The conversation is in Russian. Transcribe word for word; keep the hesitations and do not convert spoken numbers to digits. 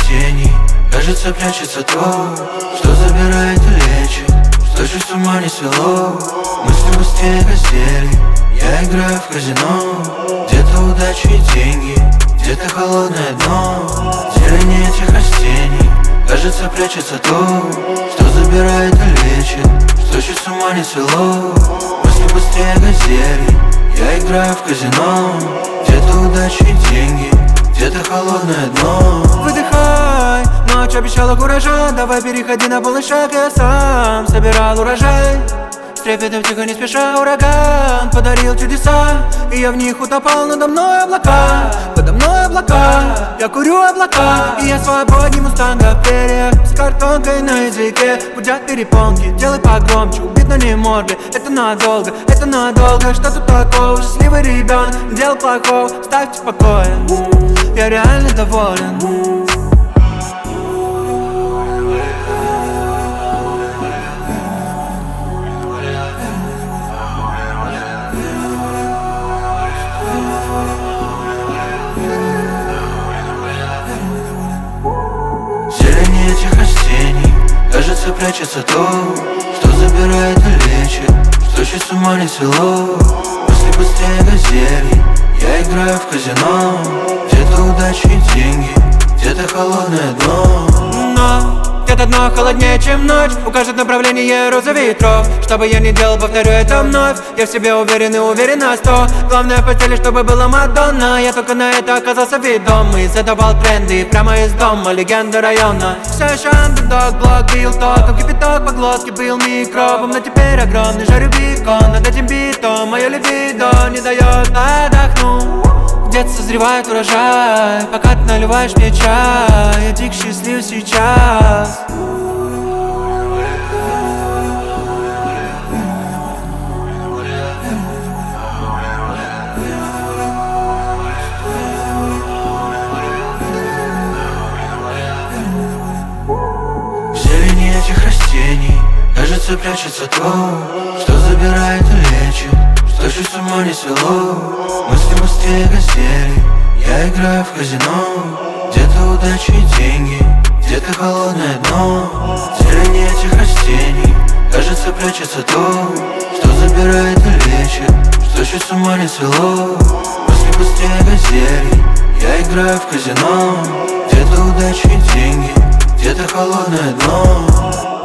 растений. Кажется, прячется то, что забирает и лечит, что чуть с ума не свело. Мысли быстрее газели. Я играю в казино, где-то удача и деньги, где-то холодное дно. Зелени этих растений. Кажется, прячется то, что забирает и лечит, что чуть с ума не свело. Мысли быстрее газели. Я играю в казино, где-то удача и деньги, где-то холодное дно. Выдыхай, ночь обещала урожай. Давай переходи на полный шаг, я сам собирал урожай. С трепетом тихо не спеша ураган подарил чудеса, и я в них утопал. Надо мной облака, подо мной облака. Я курю облака, и я свободнее мустанга в перьях, с картонкой на языке. Гудят перепонки, делай погромче. Убит, но не морды, это надолго, это надолго. Что тут такого, счастливый ребенок, делал плохого, ставьте в покое. Я реально доволен. Зелени этих растений. Кажется, прячется то, что забирает и лечит, что чуть с ума не свело. Мысли быстрее газели. Я играю в казино, где-то удача и деньги, где-то холодное дно. Но где-то дно холоднее, чем ночь, укажет направление роза ветров. Что бы я ни делал, повторю это вновь. Я в себе уверен и уверен на сто. Главное в постели, чтобы была Мадонна. Я только на это оказался ведомый. Задавал тренды прямо из дома, легенда района. Все еще андердог, блок бил током, кипяток по глотке был микробом. Но теперь огромный жарю бикон над этим битом. Мое либидо не дает отдохнуть. Где-то созревает урожай, пока ты наливаешь мне чай. Я дико счастлив сейчас. В зелени этих растений. Кажется, прячется то, что забирает и лечит, что чуть с ума не свело. Мысли быстрее газели. Я играю в казино, где-то удача и деньги, где-то холодное дно. В зелени этих растений. Кажется, прячется то, что забирает и лечит, что чуть с ума не свело. Мысли быстрее газели. Я играю в казино, где-то удача и деньги, где-то холодное дно.